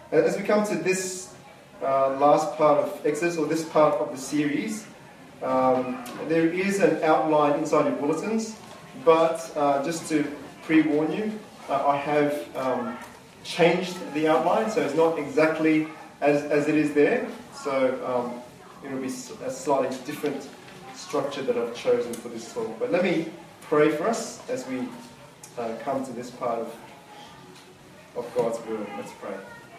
As we come to this last part of Exodus, or this part of the series, there is an outline inside your bulletins, but just to pre-warn you, I have changed the outline, so it's not exactly as it is there. So it'll be a slightly different structure that I've chosen for this talk. But let me pray for us as we come to this part of God's Word. Let's pray.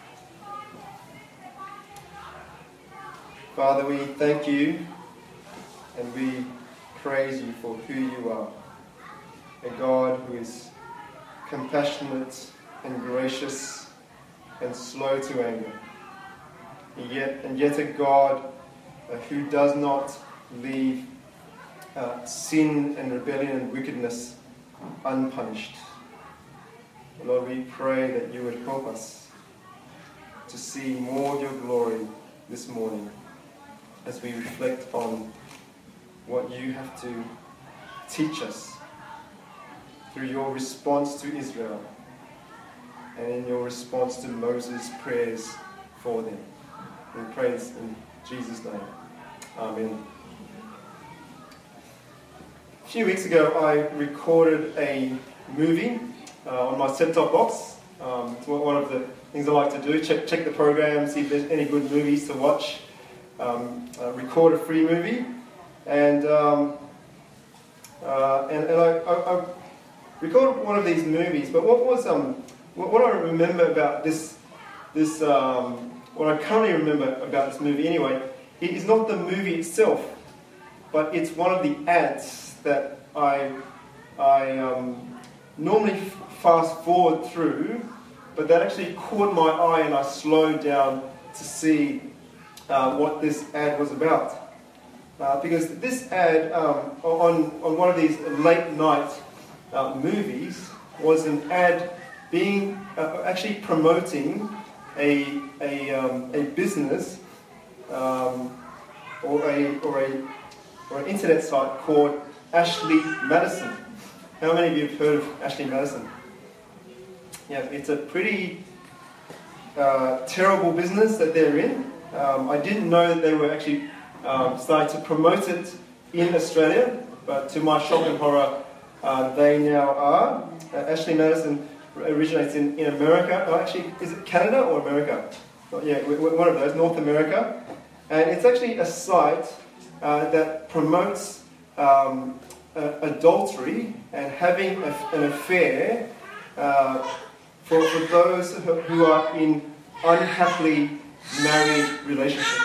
Father, we thank you and we praise you for who you are. A God who is compassionate and gracious and slow to anger. And yet a God who does not leave sin and rebellion and wickedness unpunished. Lord, we pray that you would help us to see more of your glory this morning as we reflect on what you have to teach us through your response to Israel and in your response to Moses' prayers for them. We pray this in Jesus' name. Amen. A few weeks ago, I recorded a movie on my set-top box. It's one of the things I like to do. Check the program, see if there's any good movies to watch. Record a free movie, and I recorded one of these movies. But what I remember about what I currently remember about this movie anyway, it is not the movie itself, but it's one of the ads that I normally fast forward through, but that actually caught my eye and I slowed down to see what this ad was about. Because this ad on one of these late night movies was an ad being actually promoting a business or an internet site called Ashley Madison. How many of you have heard of Ashley Madison? Yeah, it's a pretty terrible business that they're in. I didn't know that they were actually starting to promote it in Australia, but to my shock and horror, they now are. Ashley Madison originates in America. Oh, actually, is it Canada or America? Yeah, one of those, North America. And it's actually a site that promotes adultery and having an affair for those who are in unhappily married relationships.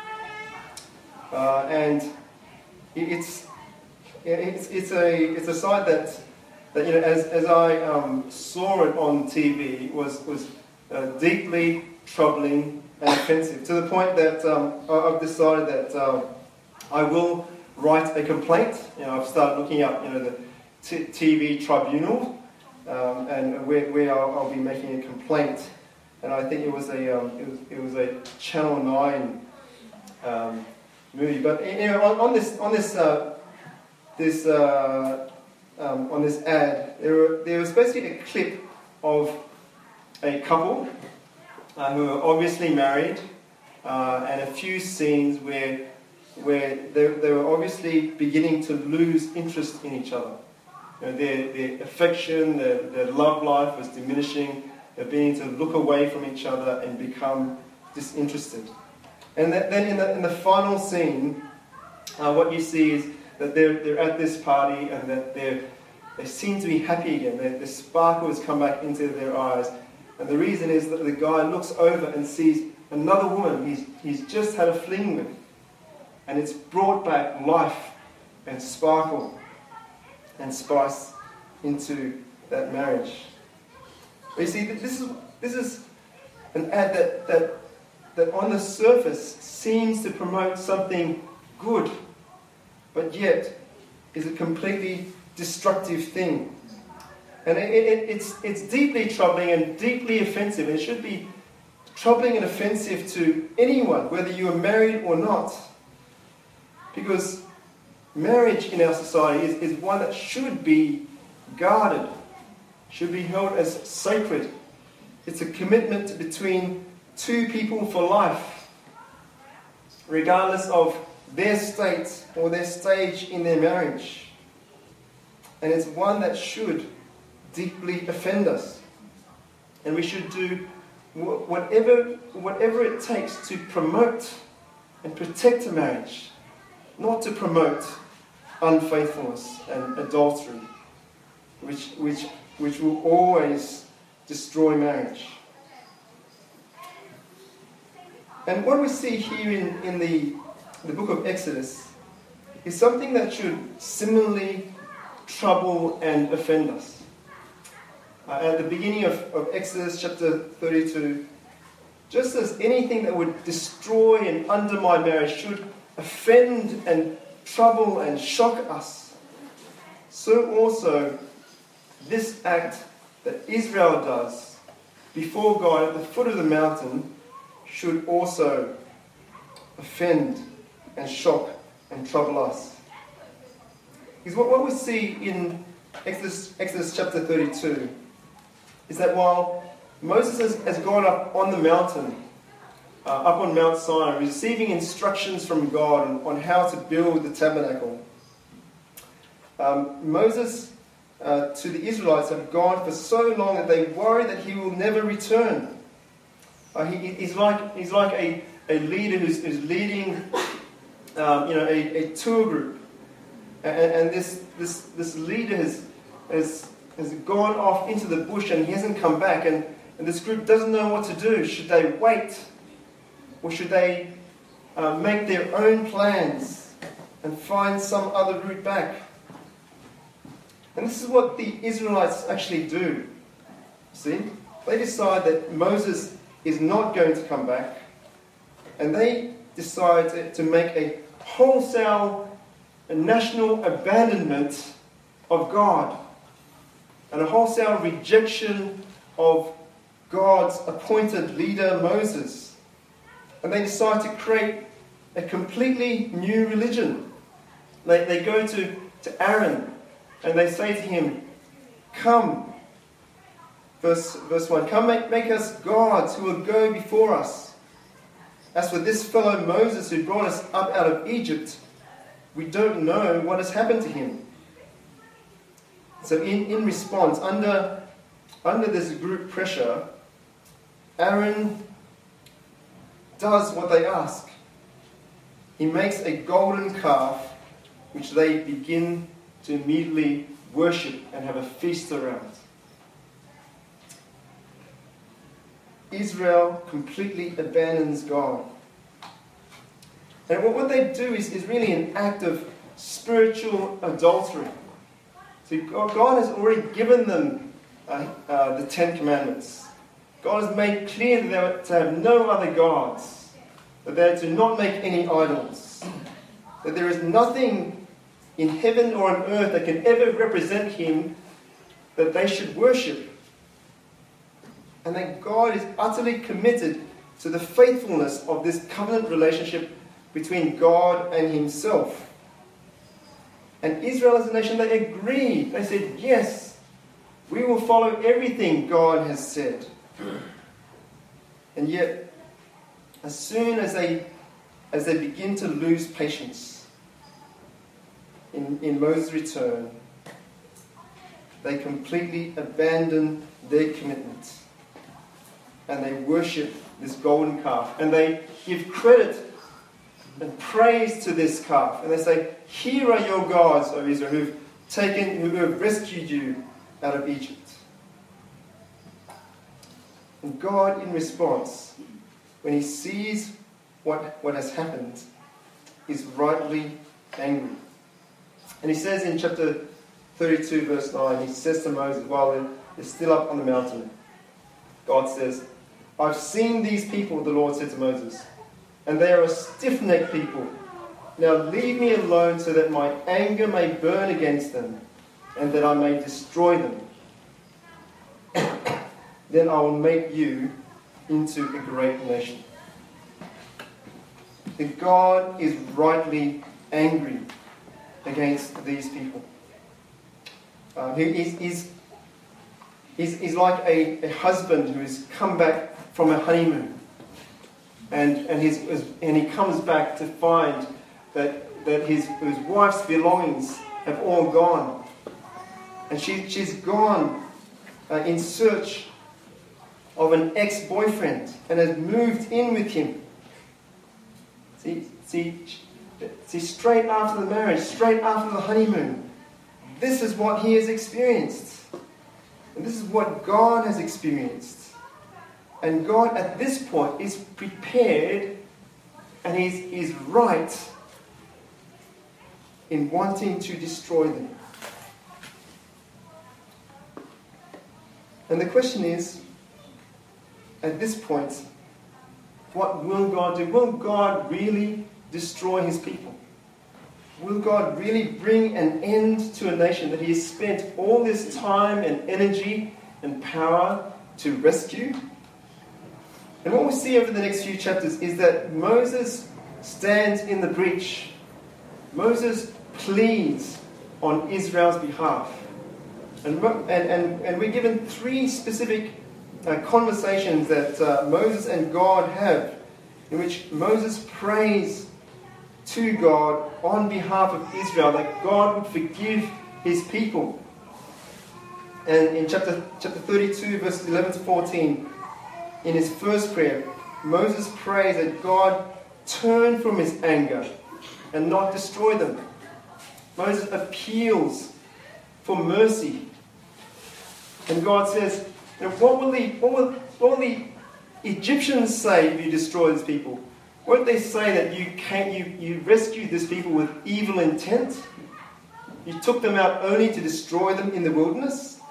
And it's a site that you know, as I saw it on TV, was deeply troubling and offensive, to the point that I've decided that I will write a complaint. You know, I've started looking up, you know, the TV tribunal, and where I'll be making a complaint. And I think it was a Channel 9 movie. But anyway, on this ad, there was basically a clip of a couple who are obviously married, and a few scenes where they were obviously beginning to lose interest in each other. You know, their affection, their love life was diminishing. They're beginning to look away from each other and become disinterested. And then in the final scene, what you see is that they're at this party and that they seem to be happy again. The sparkle has come back into their eyes. And the reason is that the guy looks over and sees another woman he's just had a fling with. And it's brought back life and sparkle and spice into that marriage. But you see, this is an ad that on the surface seems to promote something good, but yet is a completely destructive thing. And it's deeply troubling and deeply offensive. And it should be troubling and offensive to anyone, whether you are married or not. Because marriage in our society is one that should be guarded, should be held as sacred. It's a commitment between two people for life, regardless of their state or their stage in their marriage. And it's one that should deeply offend us. And we should do whatever it takes to promote and protect a marriage, not to promote unfaithfulness and adultery, which will always destroy marriage. And what we see here in the book of Exodus is something that should similarly trouble and offend us. At the beginning of Exodus chapter 32, just as anything that would destroy and undermine marriage should offend and trouble and shock us, so also this act that Israel does before God at the foot of the mountain should also offend and shock and trouble us. Because what we see in Exodus chapter 32 is that while Moses has gone up on the mountain, up on Mount Sinai, receiving instructions from God on how to build the tabernacle, Moses to the Israelites have gone for so long that they worry that he will never return. He's like a leader who's leading a tour group, and this leader has gone off into the bush and he hasn't come back, and this group doesn't know what to do. Should they wait, or should they make their own plans and find some other route back? And this is what the Israelites actually do. See, they decide that Moses is not going to come back, and they decide to make a wholesale national abandonment of God and a wholesale rejection of God's appointed leader Moses. And they decide to create a completely new religion. They go to Aaron and they say to him, "Come," verse 1, "come make us gods who will go before us. As for this fellow Moses who brought us up out of Egypt, we don't know what has happened to him." So in response, under this group pressure, Aaron does what they ask. He makes a golden calf, which they begin to immediately worship and have a feast around. Israel completely abandons God. And what they do is really an act of spiritual adultery. So God has already given them the Ten Commandments. God has made clear that they are to have no other gods, that they are to not make any idols, that there is nothing in heaven or on earth that can ever represent Him that they should worship. And that God is utterly committed to the faithfulness of this covenant relationship between God and Himself. And Israel as a nation, they agreed. They said, yes, we will follow everything God has said. And yet, as soon as they begin to lose patience in Moses' return, they completely abandon their commitment. And they worship this golden calf. And they give credit and praise to this calf. And they say, "Here are your gods, O Israel, who have rescued you out of Egypt." And God, in response, when He sees what has happened, is rightly angry. And He says in chapter 32, verse 9, He says to Moses, while they're still up on the mountain, God says, "I've seen these people," the Lord said to Moses, "and they are a stiff-necked people. Now leave me alone so that my anger may burn against them and that I may destroy them. Then I will make you into a great nation." That God is rightly angry against these people. He's like a husband who has come back from a honeymoon. and he comes back to find that his wife's belongings have all gone. And she's gone in search of an ex-boyfriend and has moved in with him. See, straight after the marriage, straight after the honeymoon, this is what he has experienced. And this is what God has experienced. And God at this point is prepared and is right in wanting to destroy them. And the question is, at this point, what will God do? Will God really destroy his people? Will God really bring an end to a nation that he has spent all this time and energy and power to rescue? And what we see over the next few chapters is that Moses stands in the breach. Moses pleads on Israel's behalf. And we're given three specific conversations that Moses and God have, in which Moses prays to God on behalf of Israel that God would forgive his people. And in chapter 32, verses 11 to 14, in his first prayer, Moses prays that God turn from his anger and not destroy them. Moses appeals for mercy. And God says, what will the Egyptians say if you destroy these people? Won't they say that you rescued these people with evil intent? You took them out only to destroy them in the wilderness?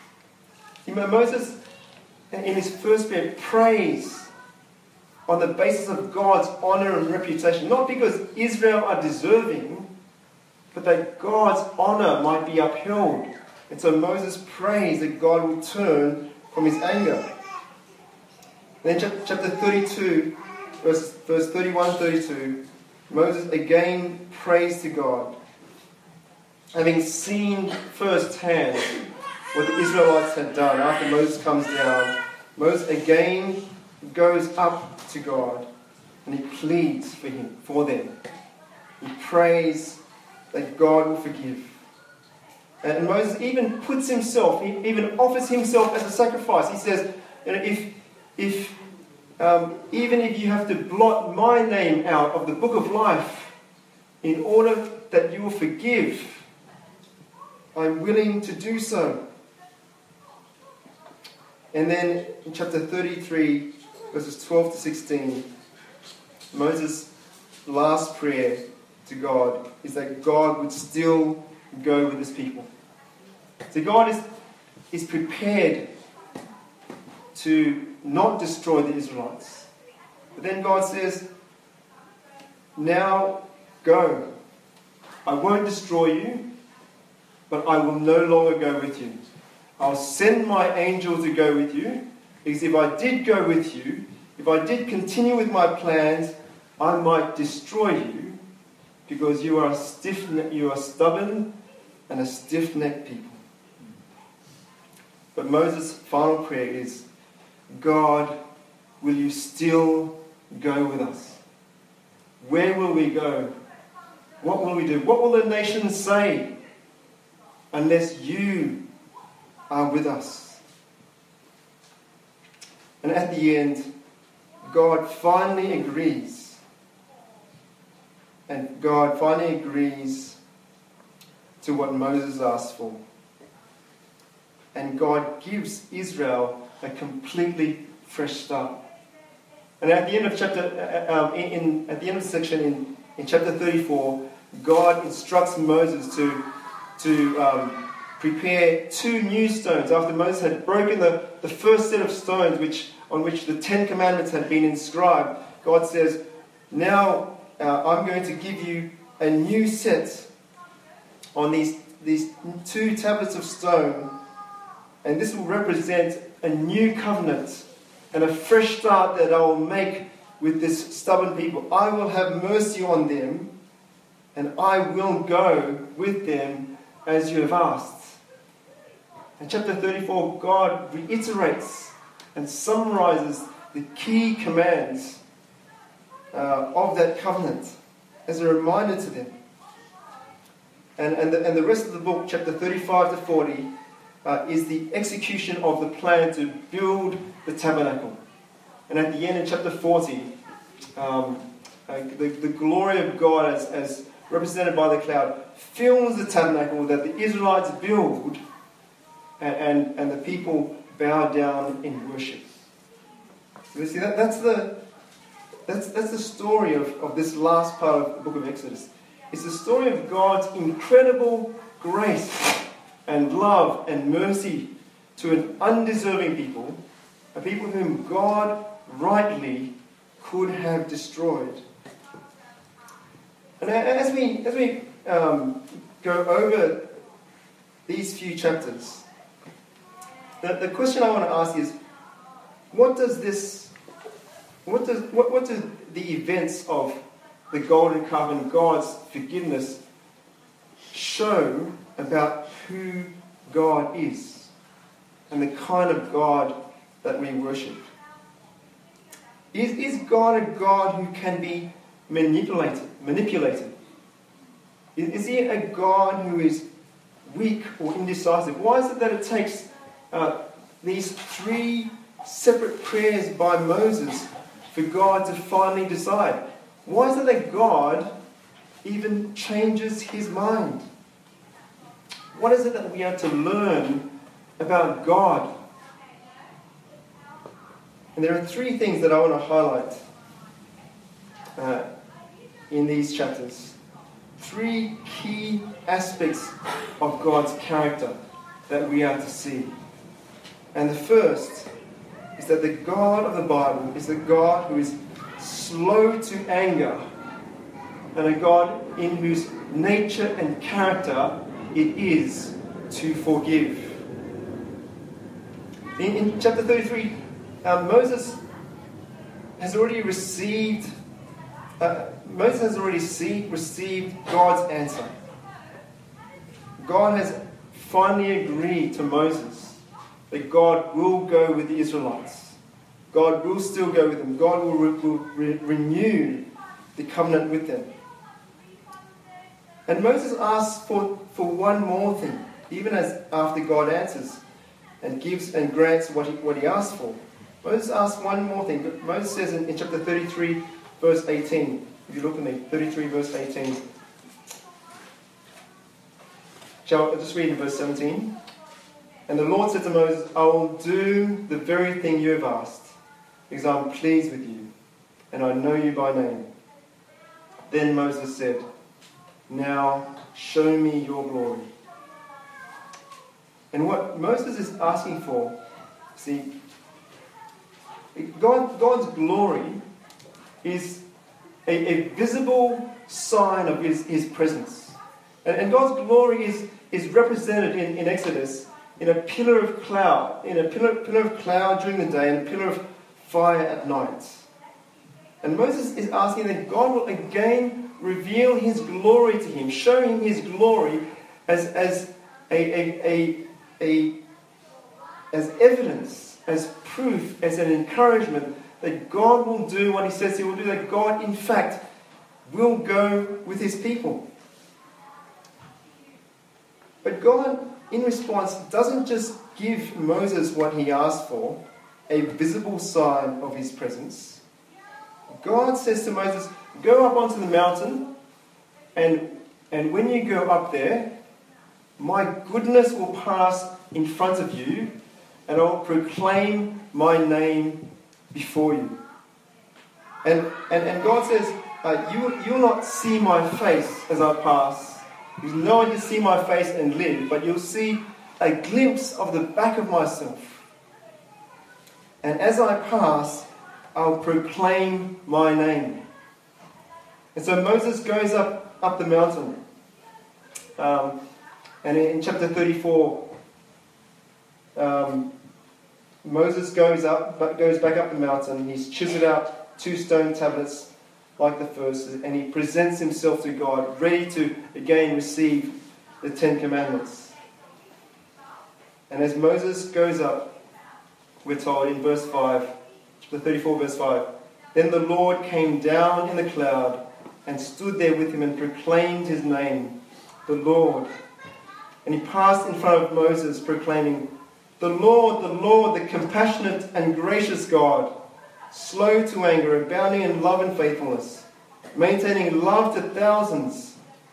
Moses, in his first prayer, prays on the basis of God's honor and reputation, not because Israel are deserving, but that God's honor might be upheld. And so Moses prays that God will turn from his anger. Then chapter 32, verse 31-32, Moses again prays to God. Having seen firsthand what the Israelites had done after Moses comes down, Moses again goes up to God and he pleads for them. He prays that God will forgive. And Moses even puts himself, he even offers himself as a sacrifice. He says, even if you have to blot my name out of the book of life in order that you will forgive, I'm willing to do so. And then in chapter 33, verses 12 to 16, Moses' last prayer to God is that God would still go with his people. So God is prepared to not destroy the Israelites. But then God says, now go. I won't destroy you, but I will no longer go with you. I'll send my angel to go with you, because if I did go with you, if I did continue with my plans, I might destroy you, because you are stubborn and a stiff-necked people. But Moses' final prayer is, God, will you still go with us? Where will we go? What will we do? What will the nations say unless you are with us? And at the end, God finally agrees. And God finally agrees to what Moses asked for. And God gives Israel a completely fresh start. And at the end of at the end of the section in chapter 34, God instructs Moses to prepare 2 new stones after Moses had broken the first set of stones on which the 10 Commandments had been inscribed. God says, now I'm going to give you a new set on these 2 tablets of stone, and this will represent a new covenant and a fresh start that I will make with this stubborn people. I will have mercy on them, and I will go with them as you have asked. In chapter 34, God reiterates and summarizes the key commands of that covenant as a reminder to them. And the rest of the book, chapter 35 to 40, is the execution of the plan to build the tabernacle. And at the end, in chapter 40, the glory of God, as represented by the cloud, fills the tabernacle that the Israelites build, and the people bow down in worship. So you see, that's the story of this last part of the book of Exodus. It's the story of God's incredible grace and love and mercy to an undeserving people, a people whom God rightly could have destroyed. And as we go over these few chapters, the question I want to ask is, what do the events of the golden calf and God's forgiveness show about who God is and the kind of God that we worship? Is God a God who can be manipulated? Is he a God who is weak or indecisive? Why is it that it takes these 3 separate prayers by Moses for God to finally decide? Why is it that God even changes his mind? What is it that we are to learn about God? And there are 3 things that I want to highlight in these chapters. 3 key aspects of God's character that we are to see. And the first is that the God of the Bible is a God who is slow to anger, and a God in whose nature and character it is to forgive. In chapter 33, Moses has already received God's answer. God has finally agreed to Moses that God will go with the Israelites. God will still go with them. God will renew the covenant with them. And Moses asks for one more thing, even as after God answers and gives and grants what he asks for. Moses asks one more thing. Moses says in chapter 33, verse 18, if you look at me, 33 verse 18. Shall I just read in verse 17? And the Lord said to Moses, I will do the very thing you have asked, because I am pleased with you, and I know you by name. Then Moses said, now show me your glory. And what Moses is asking for, see, God's glory is a visible sign of his presence. And God's glory is represented in Exodus in a pillar of cloud, during the day and a pillar of fire at night. And Moses is asking that God will again reveal his glory to him, show him his glory as evidence, as proof, as an encouragement that God will do what he says he will do, that God in fact will go with his people. But God, in response, doesn't just give Moses what he asked for, a visible sign of his presence. God says to Moses, go up onto the mountain, and when you go up there, my goodness will pass in front of you, and I'll proclaim my name before you. And God says, you'll not see my face as I pass. Because no one can see my face and live, but you'll see a glimpse of the back of myself. And as I pass, I'll proclaim my name. And so Moses goes up the mountain. And in chapter 34, Moses goes back up the mountain. He's chiseled out 2 stone tablets like the first, and he presents himself to God, ready to again receive the 10 Commandments. And as Moses goes up, we're told in verse 5, chapter 34, verse 5, Then the Lord came down in the cloud and stood there with him and proclaimed his name, the Lord. And he passed in front of Moses, proclaiming, the Lord, the compassionate and gracious God, slow to anger, abounding in love and faithfulness, maintaining love to thousands,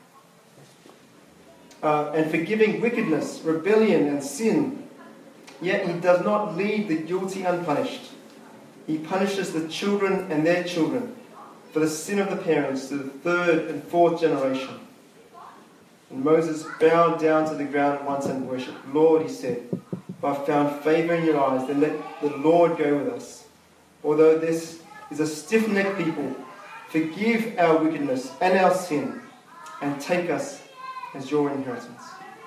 and forgiving wickedness, rebellion, and sin. Yet he does not leave the guilty unpunished. He punishes the children and their children for the sin of the parents to the third and fourth generation. And Moses bowed down to the ground once and worshipped. Lord, he said, if I found favour in your eyes, then let the Lord go with us. Although this is a stiff-necked people, forgive our wickedness and our sin, and take us as your inheritance.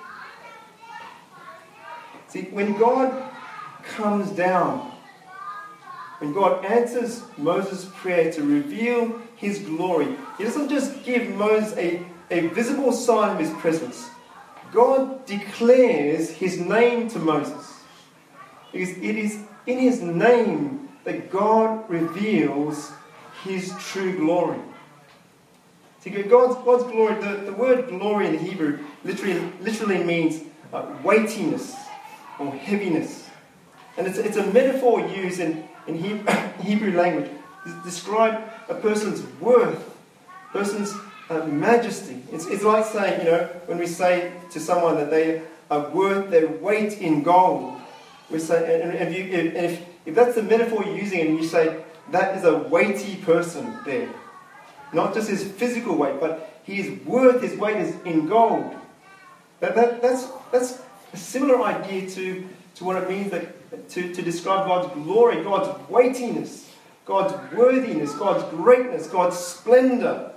See, when God comes down, when God answers Moses' prayer to reveal his glory, he doesn't just give Moses a visible sign of his presence. God declares his name to Moses. It is in his name that God reveals his true glory. See, God's glory, the word glory in Hebrew literally means weightiness or heaviness. And it's a metaphor used in Hebrew language to describe a person's worth, person's majesty. It's like saying, when we say to someone that they are worth their weight in gold, we say, and if that's the metaphor you're using, and you say that is a weighty person there, not just his physical weight, but he is worth his weight is in gold. That's a similar idea to what it means to describe God's glory, God's weightiness, God's worthiness, God's greatness, God's splendor.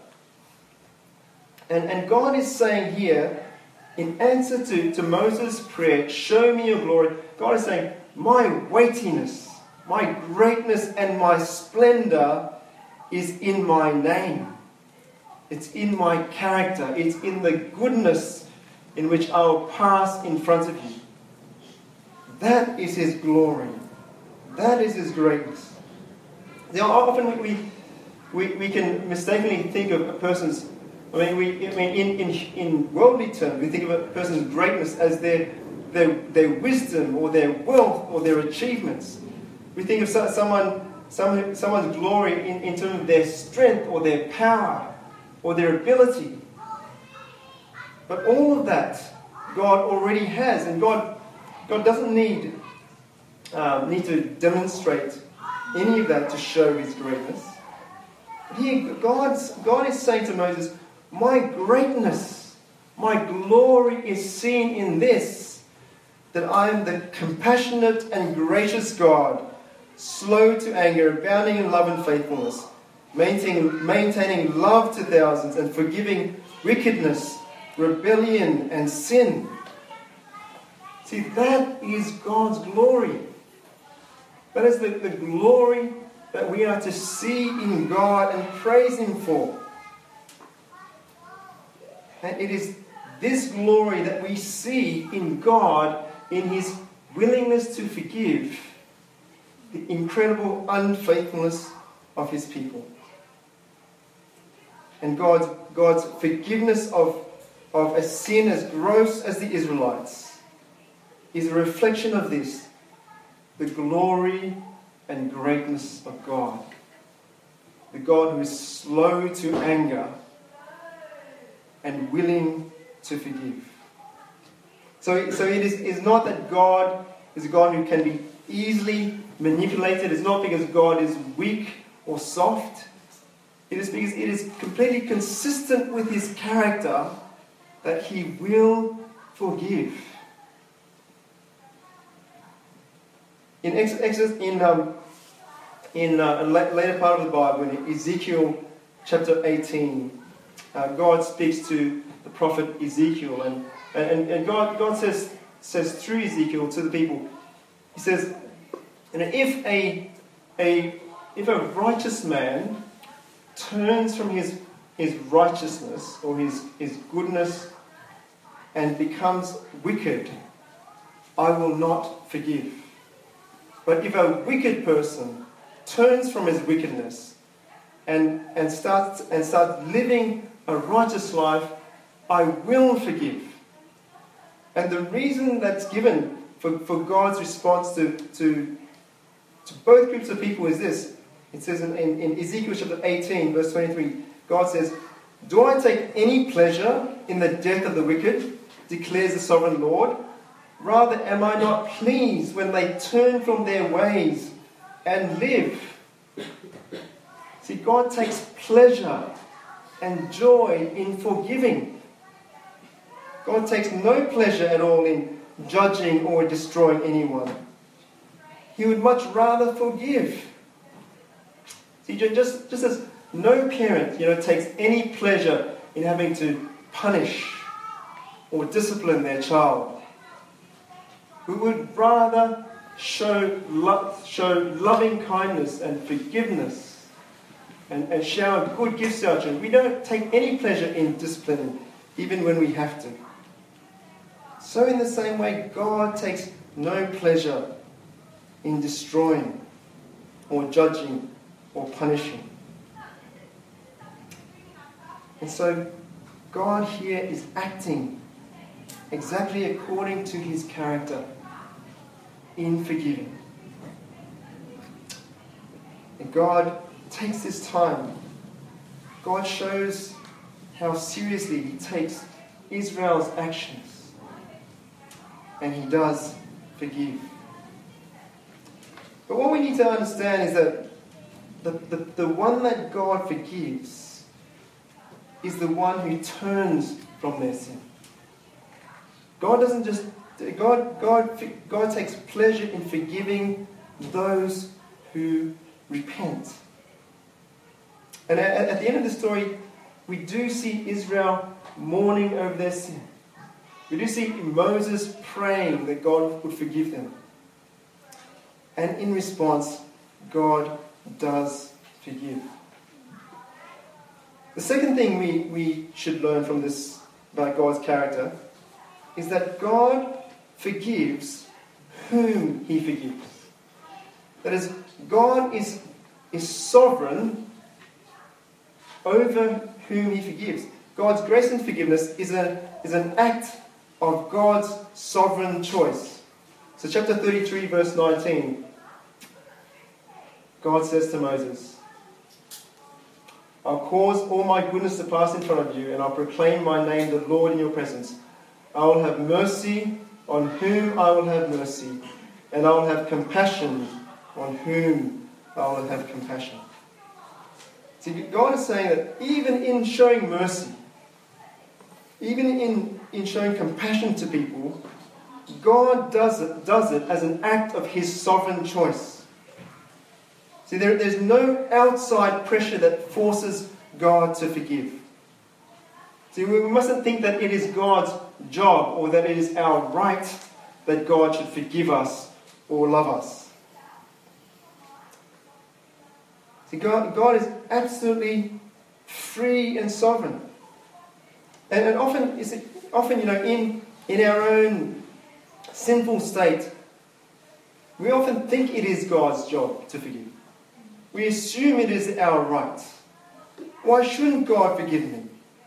And God is saying here, in answer to Moses' prayer, show me your glory, God is saying, my weightiness, my greatness and my splendor is in my name. It's in my character. It's in the goodness in which I will pass in front of you. That is his glory. That is his greatness. Now, often we can mistakenly think of a person's, in worldly terms, we think of a person's greatness as their wisdom or their wealth or their achievements. We think of someone's glory in terms of their strength or their power or their ability. But all of that God already has, and God doesn't need to demonstrate any of that to show his greatness. Here, God is saying to Moses, my greatness, my glory is seen in this, that I am the compassionate and gracious God, slow to anger, abounding in love and faithfulness, maintaining love to thousands, and forgiving wickedness, rebellion, and sin. See, that is God's glory. That is the glory that we are to see in God and praise him for. And it is this glory that we see in God in his willingness to forgive the incredible unfaithfulness of his people. And God's forgiveness of a sin as gross as the Israelites is a reflection of this, the glory and greatness of God. The God who is slow to anger and willing to forgive. So it is not that God is a God who can be easily manipulated. It's not because God is weak or soft. It is because it is completely consistent with his character that he will forgive. In Exodus, in a later part of the Bible, in Ezekiel chapter 18, God speaks to the prophet Ezekiel, and God says through Ezekiel to the people, he says, if a righteous man turns from his righteousness or his goodness and becomes wicked, I will not forgive. But if a wicked person turns from his wickedness and start living a righteous life, I will forgive. And the reason that's given for God's response to both groups of people is this. It says in Ezekiel chapter 18, verse 23, God says, "Do I take any pleasure in the death of the wicked, declares the sovereign Lord? Rather am I not pleased when they turn from their ways and live." See, God takes pleasure and joy in forgiving. God takes no pleasure at all in judging or destroying anyone. He would much rather forgive. See, just as no parent, takes any pleasure in having to punish or discipline their child, we would rather show loving kindness and forgiveness and shower good gifts to our children. We don't take any pleasure in disciplining, even when we have to. So in the same way, God takes no pleasure in destroying or judging or punishing. And so God here is acting exactly according to his character in forgiving. And God takes this time. God shows how seriously he takes Israel's actions. And he does forgive. But what we need to understand is that the one that God forgives is the one who turns from their sin. God doesn't just... God takes pleasure in forgiving those who repent. And at the end of the story, we do see Israel mourning over their sin. We do see Moses praying that God would forgive them. And in response, God does forgive. The second thing we should learn from this about God's character is that God forgives whom he forgives. That is, God is sovereign over whom he forgives. God's grace and forgiveness is an act of God's sovereign choice. So chapter 33, verse 19, God says to Moses, "I'll cause all my goodness to pass in front of you, and I'll proclaim my name, the Lord, in your presence. I will have mercy on whom I will have mercy, and I will have compassion on whom I will have compassion." See, God is saying that even in showing mercy, even in showing compassion to people, God does it as an act of his sovereign choice. See, there's no outside pressure that forces God to forgive. See, we mustn't think that it is God's job or that it is our right that God should forgive us or love us. See, God is absolutely free and sovereign. And often, in our own sinful state, we often think it is God's job to forgive. We assume it is our right. Why shouldn't God forgive me?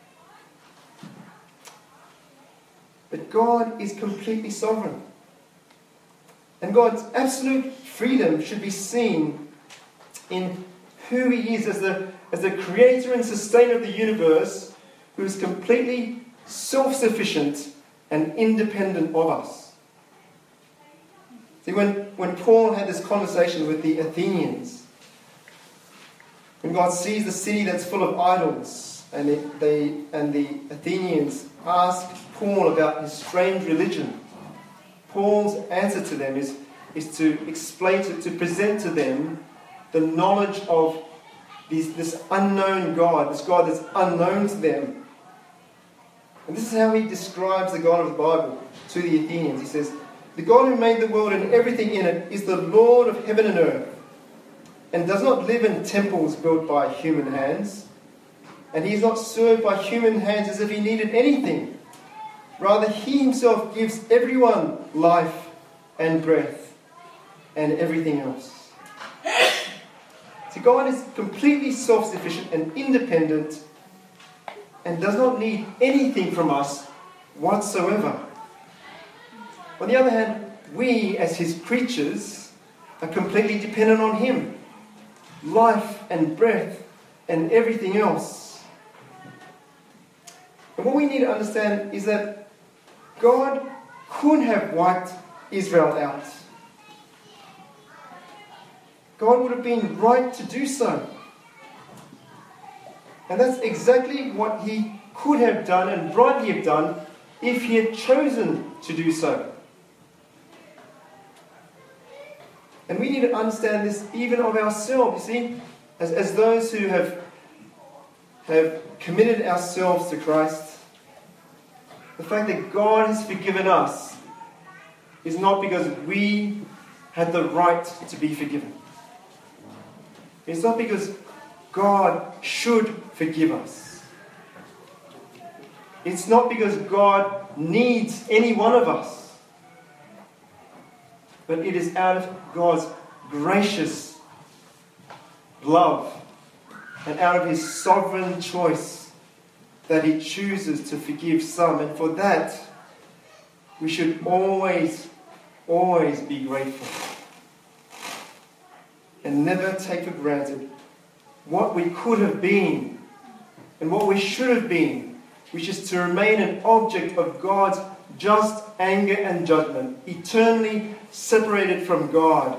But God is completely sovereign. And God's absolute freedom should be seen in who he is as the creator and sustainer of the universe, who is completely self-sufficient and independent of us. See, when Paul had this conversation with the Athenians, when God sees the city that's full of idols, and the Athenians ask Paul about his strange religion, Paul's answer to them is to explain, to present to them the knowledge of this unknown God, this God that's unknown to them. And this is how he describes the God of the Bible to the Athenians. He says, "The God who made the world and everything in it is the Lord of heaven and earth, and does not live in temples built by human hands. And he is not served by human hands as if he needed anything. Rather, he himself gives everyone life and breath and everything else." So God is completely self-sufficient and independent and does not need anything from us whatsoever. On the other hand, we as His creatures are completely dependent on Him. Life and breath and everything else. And what we need to understand is that God could have wiped Israel out. God would have been right to do so. And that's exactly what He could have done and rightly have done if He had chosen to do so. And we need to understand this even of ourselves, you see, as those who have committed ourselves to Christ. The fact that God has forgiven us is not because we had the right to be forgiven. It's not because God should forgive us. It's not because God needs any one of us. But it is out of God's gracious love and out of His sovereign choice that He chooses to forgive some. And for that, we should always be grateful. And never take for granted what we could have been and what we should have been, which is to remain an object of God's just anger and judgment, eternally separated from God.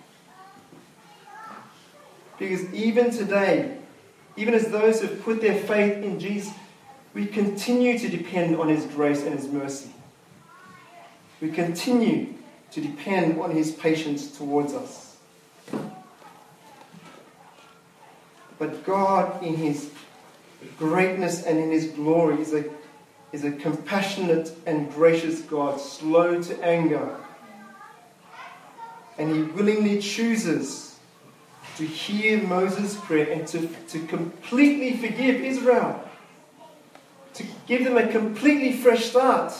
Because even today, even as those who have put their faith in Jesus, we continue to depend on His grace and His mercy. We continue to depend on His patience towards us. But God, in His greatness and in His glory, is a compassionate and gracious God, slow to anger. And He willingly chooses to hear Moses' prayer and to completely forgive Israel. To give them a completely fresh start.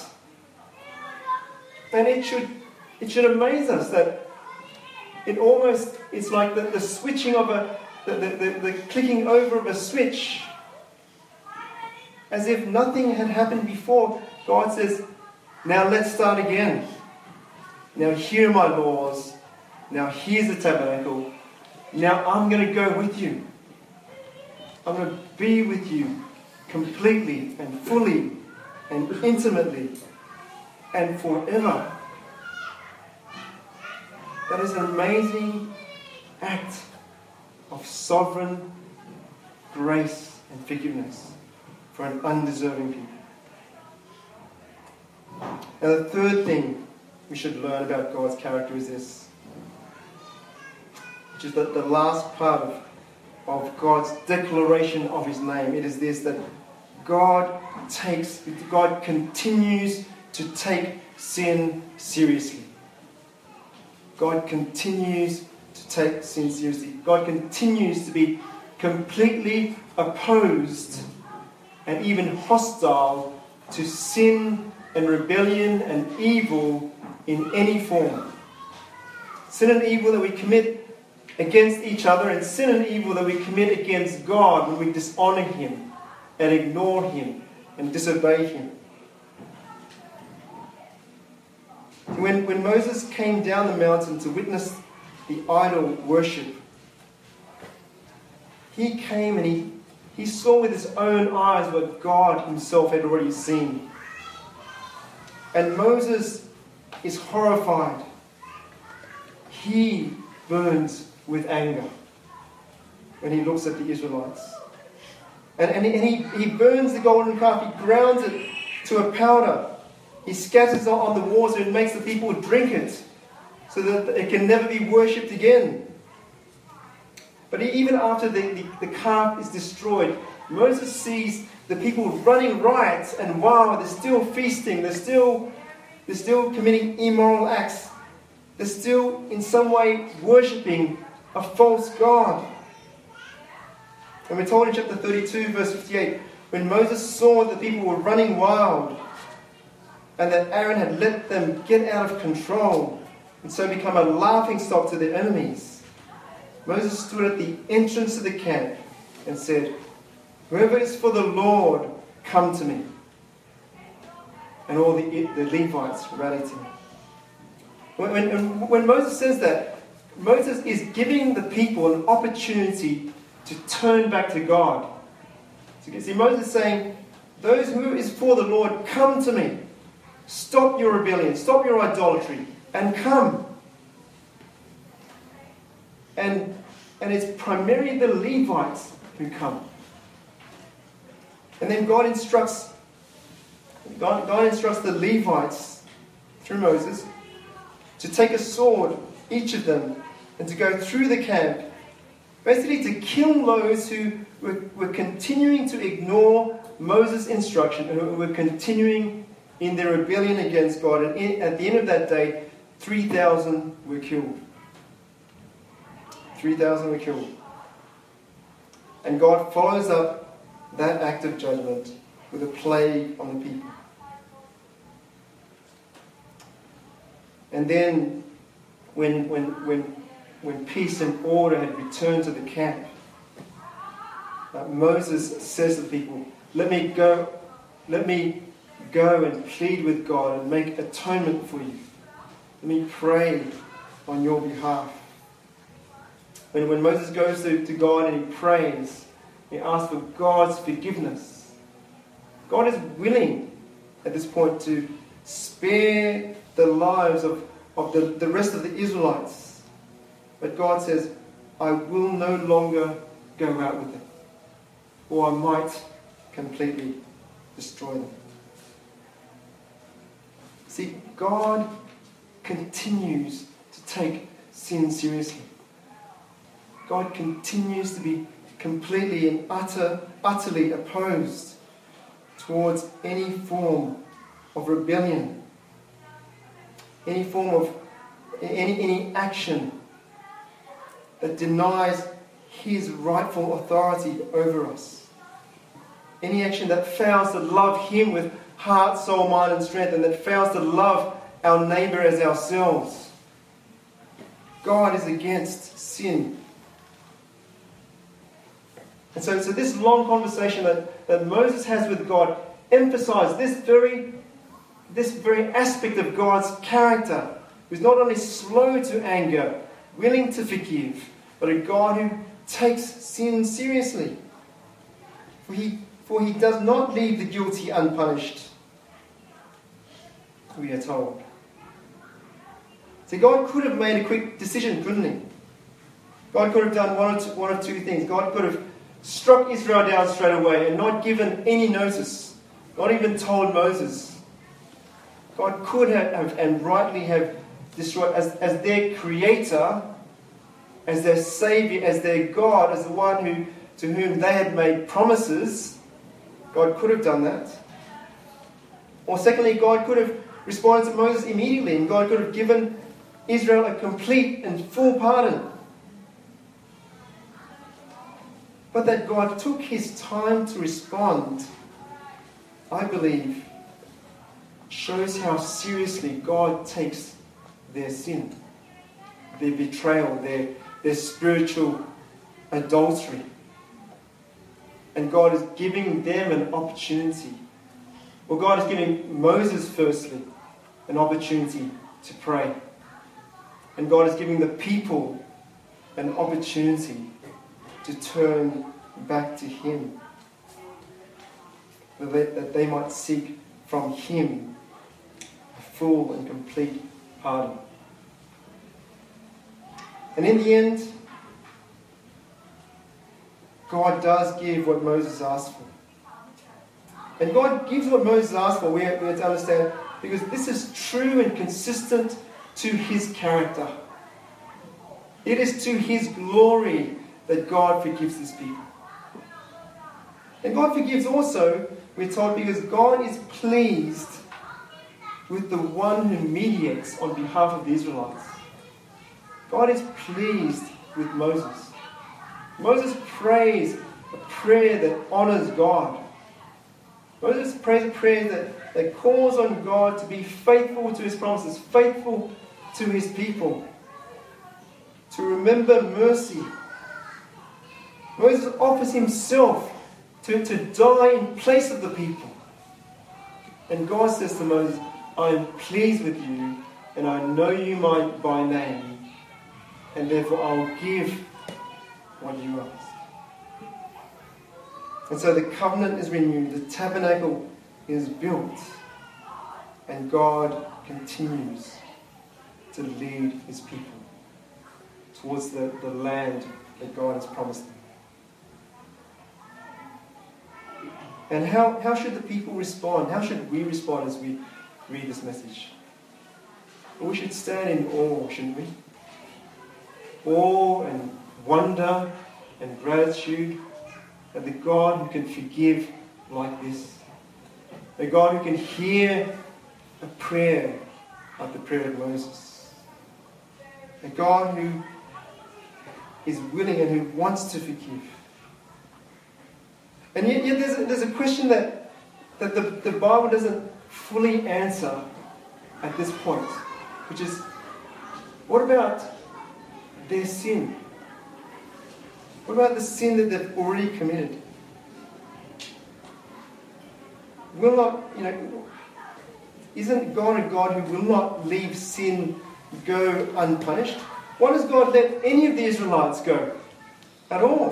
And it should amaze us that it's like the switching of the clicking over of a switch. As if nothing had happened before, God says, now let's start again. Now here are my laws. Now here's the tabernacle. Now I'm going to go with you. I'm going to be with you completely and fully and intimately and forever. That is an amazing act of sovereign grace and forgiveness for an undeserving people. Now the third thing we should learn about God's character is this, which is that the last part of God's declaration of His name. It is this, that God continues to take sin seriously. God continues to take sin seriously. God continues to be completely opposed and even hostile to sin and rebellion and evil in any form. Sin and evil that we commit against each other, and sin and evil that we commit against God when we dishonor Him and ignore Him and disobey Him. When Moses came down the mountain to witness the idol worship, he came and he saw with his own eyes what God Himself had already seen. And Moses is horrified. He burns with anger when he looks at the Israelites. And he burns the golden calf. He grounds it to a powder. He scatters it on the water and makes the people drink it so that it can never be worshipped again. But even after the calf is destroyed, Moses sees the people running riot and wow, they're still feasting, they're still committing immoral acts. They're still in some way worshipping a false god. And we're told in chapter 32, verse 58, when Moses saw that the people were running wild and that Aaron had let them get out of control and so become a laughingstock to their enemies, Moses stood at the entrance of the camp and said, "Whoever is for the Lord, come to me." And all the Levites rallied to him. When Moses says that, Moses is giving the people an opportunity to turn back to God. So you can see Moses is saying, "Those who is for the Lord, come to me. Stop your rebellion, stop your idolatry, and come." And it's primarily the Levites who come. And then God instructs the Levites, through Moses, to take a sword, each of them, and to go through the camp, basically to kill those who were continuing to ignore Moses' instruction and who were continuing in their rebellion against God. And at the end of that day, 3,000 were killed. 3,000 were killed. And God follows up that act of judgment with a plague on the people. And then, when peace and order had returned to the camp, Moses says to the people, let me go and plead with God and make atonement for you. Let me pray on your behalf." When Moses goes to God and he prays, he asks for God's forgiveness. God is willing at this point to spare the lives of the rest of the Israelites. But God says, "I will no longer go out with them, or I might completely destroy them." See, God continues to take sin seriously. God continues to be completely and utterly opposed towards any form of rebellion, any form of any action that denies His rightful authority over us, any action that fails to love Him with heart, soul, mind, and strength, and that fails to love our neighbour as ourselves. God is against sin. And so this long conversation that Moses has with God emphasizes this very aspect of God's character, who's not only slow to anger, willing to forgive, but a God who takes sin seriously. For he does not leave the guilty unpunished, we are told. So God could have made a quick decision, couldn't He? God could have done one of two things. God could have struck Israel down straight away and not given any notice, not even told Moses. God could have and rightly have destroyed as their creator, as their Saviour, as their God, as the one to whom they had made promises. God could have done that. Or secondly, God could have responded to Moses immediately, and God could have given Israel a complete and full pardon. But that God took His time to respond, I believe, shows how seriously God takes their sin, their betrayal, their spiritual adultery. And God is giving them an opportunity. Well, God is giving Moses, firstly, an opportunity to pray. And God is giving the people an opportunity to turn back to Him, that they might seek from Him a full and complete pardon. And in the end, God does give what Moses asked for. And God gives what Moses asked for, we have to understand, because this is true and consistent to His character. It is to His glory that God forgives His people. And God forgives also, we're told, because God is pleased with the one who mediates on behalf of the Israelites. God is pleased with Moses. Moses prays a prayer that honors God. Moses prays a prayer that calls on God to be faithful to His promises, faithful to His people, to remember mercy. Moses offers himself to die in place of the people. And God says to Moses, I am pleased with you, and I know you by name, and therefore I will give what you ask. And so the covenant is renewed, the tabernacle is built, and God continues to lead his people towards the land that God has promised them. And how should the people respond? How should we respond as we read this message? Well, we should stand in awe, shouldn't we? Awe and wonder and gratitude at the God who can forgive like this. The God who can hear a prayer like the prayer of Moses. A God who is willing and who wants to forgive. And yet there's a question that the Bible doesn't fully answer at this point, which is, what about their sin? What about the sin that they've already committed? Will not, isn't God a God who will not leave sin go unpunished? Why does God let any of the Israelites go at all?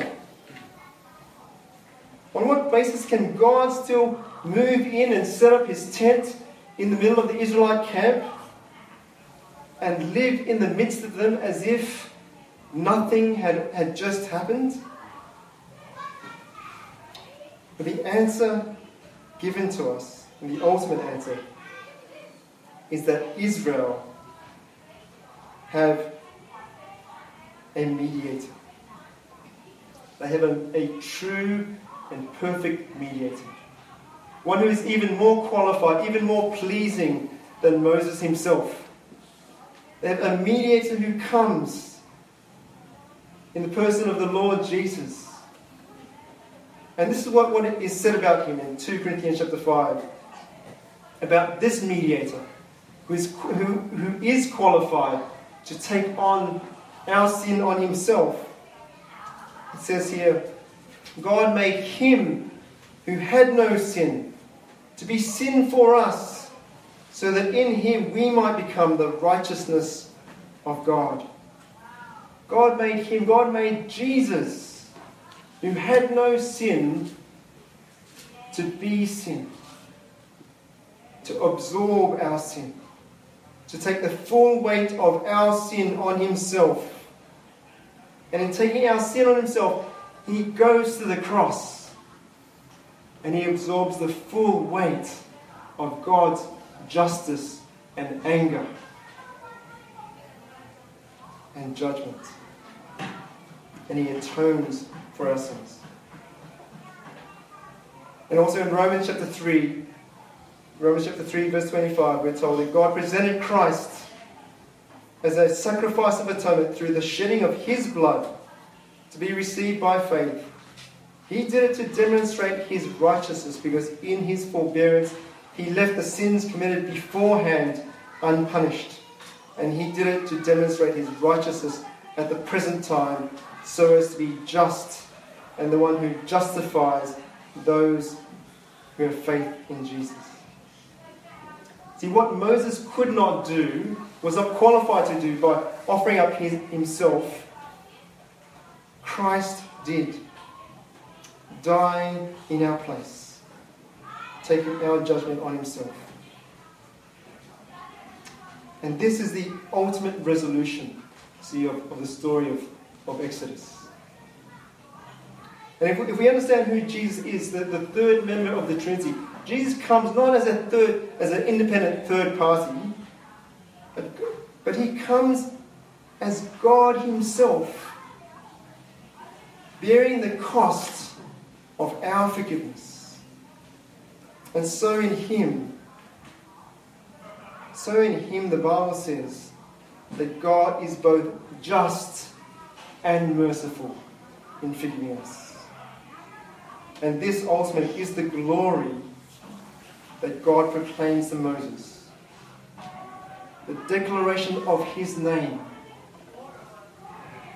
On what basis can God still move in and set up his tent in the middle of the Israelite camp and live in the midst of them as if nothing had just happened? But the answer given to us, and the ultimate answer, is that Israel have a mediator. They have a true and perfect mediator. One who is even more qualified, even more pleasing than Moses himself. They have a mediator who comes in the person of the Lord Jesus. And this is what is said about him in 2 Corinthians chapter 5. About this mediator who is qualified to take on our sin on himself. It says here, God made him who had no sin to be sin for us, so that in him we might become the righteousness of God. God made Jesus, who had no sin, to be sin, to absorb our sin, to take the full weight of our sin on himself. And in taking our sin on himself, he goes to the cross and he absorbs the full weight of God's justice and anger and judgment. And he atones for our sins. And also in Romans chapter 3 verse 25, we're told that God presented Christ as a sacrifice of atonement through the shedding of his blood to be received by faith. He did it to demonstrate his righteousness, because in his forbearance he left the sins committed beforehand unpunished. And he did it to demonstrate his righteousness at the present time, so as to be just and the one who justifies those who have faith in Jesus. See, what Moses could not do, was not qualified to do by offering up himself, Christ did, dying in our place, taking our judgment on himself. And this is the ultimate resolution, see, of the story of Exodus. And if we understand who Jesus is, the third member of the Trinity, Jesus comes not as an independent third party, but he comes as God himself, bearing the cost of our forgiveness. And so in him, the Bible says that God is both just and merciful in forgiving us. And this ultimately is the glory that God proclaims to Moses. The declaration of his name.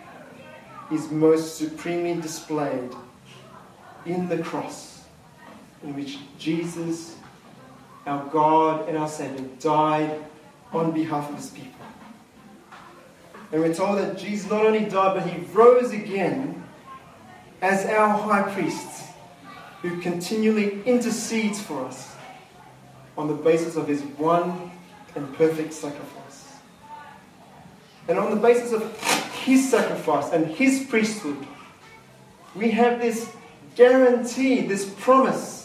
is most supremely displayed in the cross, in which Jesus, our God and our Savior, died on behalf of his people. And we're told that Jesus not only died, but he rose again as our high priest, who continually intercedes for us on the basis of his one and perfect sacrifice. And on the basis of his sacrifice and his priesthood, we have this guarantee, this promise,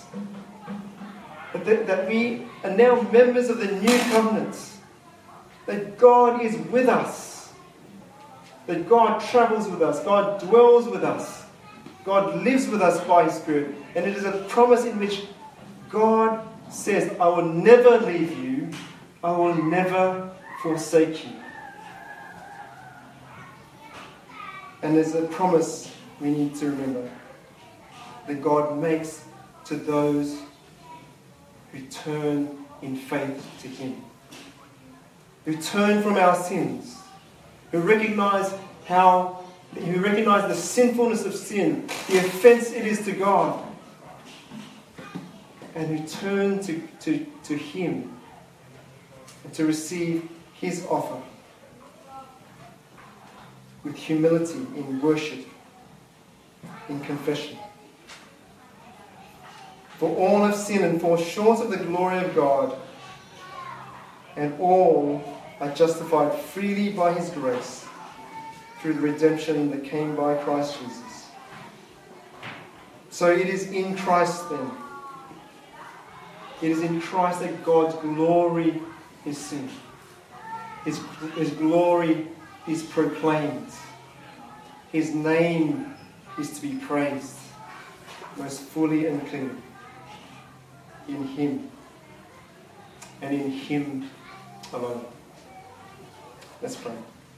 that we are now members of the new covenant, that God is with us, that God travels with us, God dwells with us, God lives with us by his Spirit. And it is a promise in which God says, I will never leave you, I will never forsake you. And there's a promise we need to remember that God makes to those who turn in faith to him, who turn from our sins, who recognize the sinfulness of sin, the offense it is to God, and who turn to him and to receive his offer with humility in worship, in confession. For all have sinned and fall short of the glory of God, and all are justified freely by his grace through the redemption that came by Christ Jesus. So it is in Christ then. It is in Christ that God's glory is seen. His glory is proclaimed. His name is to be praised most fully and clearly. In him and in him alone. Let's pray.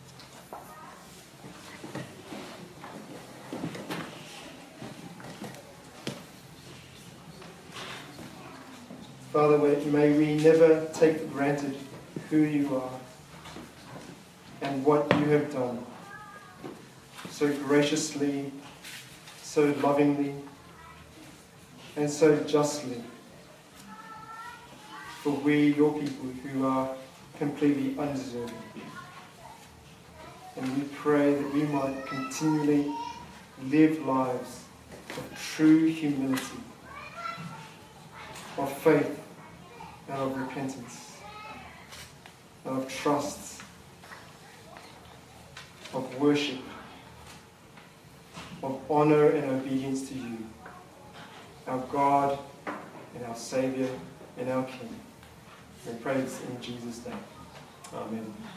Father, may we never take for granted who you are and what you have done so graciously, so lovingly, and so justly for we, your people, who are completely undeserving. And we pray that we might continually live lives of true humility, of faith, and of repentance, and of trust, of worship, of honor and obedience to you, our God and our Saviour and our King. We pray this in Jesus' name. Amen.